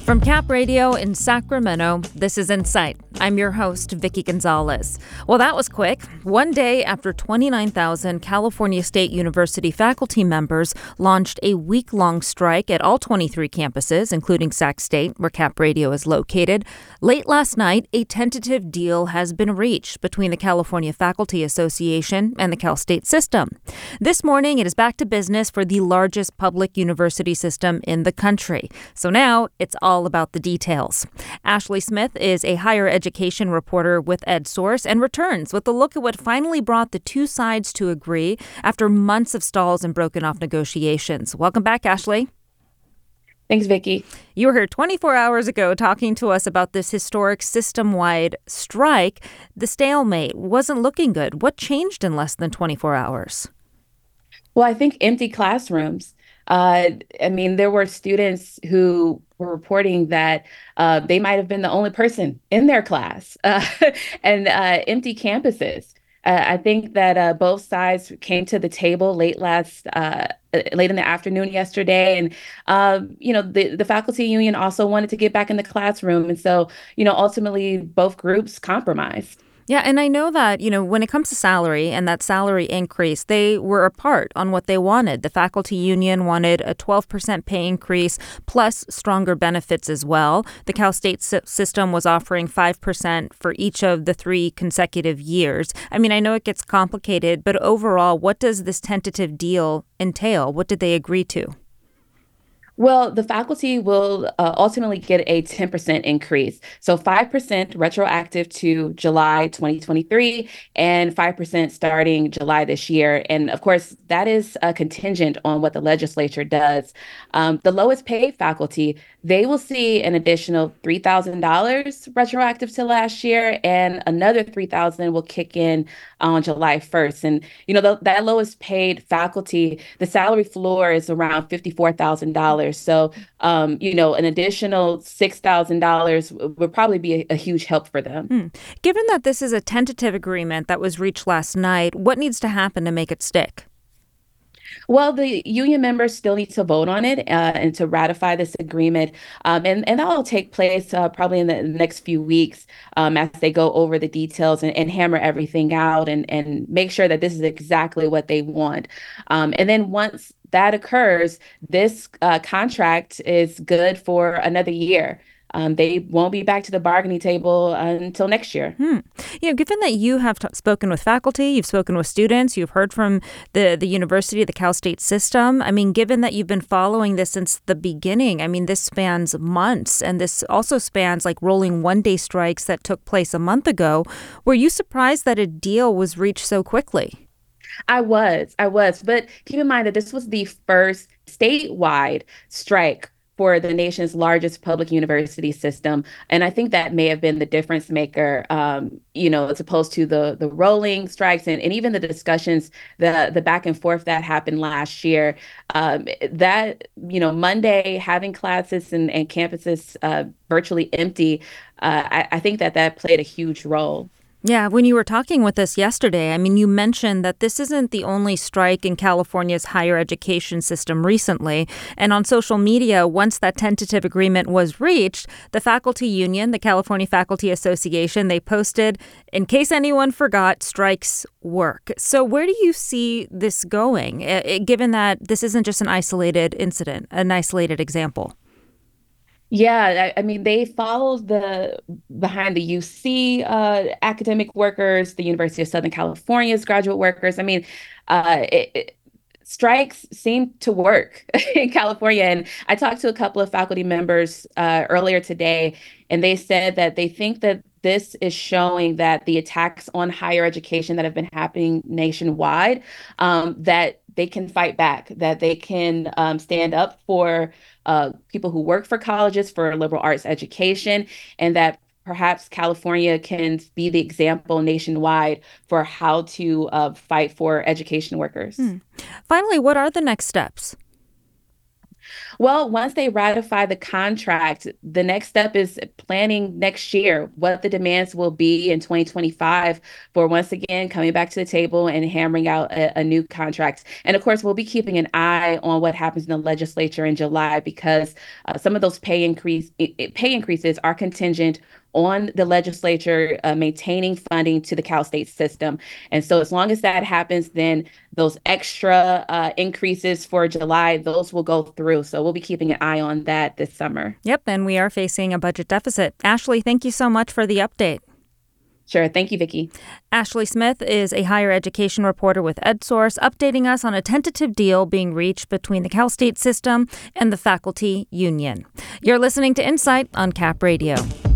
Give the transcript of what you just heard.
From Cap Radio in Sacramento, this is Insight. I'm your host, Vicky Gonzalez. Well, that was quick. One day after 29,000 California State University faculty members launched a week-long strike at all 23 campuses, including Sac State, where Cap Radio is located, late last night, a tentative deal has been reached between the California Faculty Association and the Cal State system. This morning, it is back to business for the largest public university system in the country. So now it's all about the details. Ashley Smith is a higher education reporter with EdSource and returns with a look at what finally brought the two sides to agree after months of stalls and broken off negotiations. Welcome back, Ashley. Thanks, Vicky. You were here 24 hours ago talking to us about this historic system-wide strike. The stalemate wasn't looking good. What changed in less than 24 hours? Well, I think empty classrooms. There were students who were reporting that they might have been the only person in their class and empty campuses. I think that both sides came to the table late in the afternoon yesterday. And, the faculty union also wanted to get back in the classroom. And so, ultimately, both groups compromised. Yeah, and I know that, when it comes to salary and that salary increase, they were apart on what they wanted. The faculty union wanted a 12% pay increase plus stronger benefits as well. The Cal State system was offering 5% for each of the 3 consecutive years. I know it gets complicated, but overall, what does this tentative deal entail? What did they agree to? Well, the faculty will ultimately get a 10% increase. So 5% retroactive to July 2023 and 5% starting July this year. And of course, that is contingent on what the legislature does. The lowest paid faculty, they will see an additional $3,000 retroactive to last year, and another $3,000 will kick in on July 1st. And, that lowest paid faculty, the salary floor is around $54,000. So, an additional $6,000 would probably be a huge help for them. Given that this is a tentative agreement that was reached last night, what needs to happen to make it stick? Well, the union members still need to vote on it and to ratify this agreement. And that will take place probably in the next few weeks as they go over the details and hammer everything out and make sure that this is exactly what they want. And then once that occurs, this contract is good for another year. They won't be back to the bargaining table until next year. Given that you have spoken with faculty, you've spoken with students, you've heard from the university, the Cal State system. Given that you've been following this since the beginning, this spans months, and this also spans like rolling one-day strikes that took place a month ago. Were you surprised that a deal was reached so quickly? I was. But keep in mind that this was the first statewide strike for the nation's largest public university system. And I think that may have been the difference maker, as opposed to the rolling strikes and even the discussions, the back and forth that happened last year. Monday, having classes and campuses virtually empty, I think that played a huge role. Yeah, when you were talking with us yesterday, you mentioned that this isn't the only strike in California's higher education system recently. And on social media, once that tentative agreement was reached, the faculty union, the California Faculty Association, they posted, "In case anyone forgot, strikes work." So where do you see this going, given that this isn't just an isolated incident, an isolated example? Yeah, they followed behind the UC academic workers, the University of Southern California's graduate workers. Strikes seem to work in California. And I talked to a couple of faculty members earlier today, and they said that they think that this is showing that the attacks on higher education that have been happening nationwide, that they can fight back, that they can stand up for people who work for colleges, for liberal arts education, and that perhaps California can be the example nationwide for how to fight for education workers. Finally, what are the next steps? Well, once they ratify the contract, the next step is planning next year what the demands will be in 2025 for once again coming back to the table and hammering out a new contract. And of course, we'll be keeping an eye on what happens in the legislature in July because some of those pay increases are contingent on the legislature maintaining funding to the Cal State system. And so as long as that happens, then those extra increases for July, those will go through. So we'll be keeping an eye on that this summer. Yep, and we are facing a budget deficit. Ashley, thank you so much for the update. Sure. Thank you, Vicki. Ashley Smith is a higher education reporter with EdSource, updating us on a tentative deal being reached between the Cal State system and the faculty union. You're listening to Insight on Cap Radio.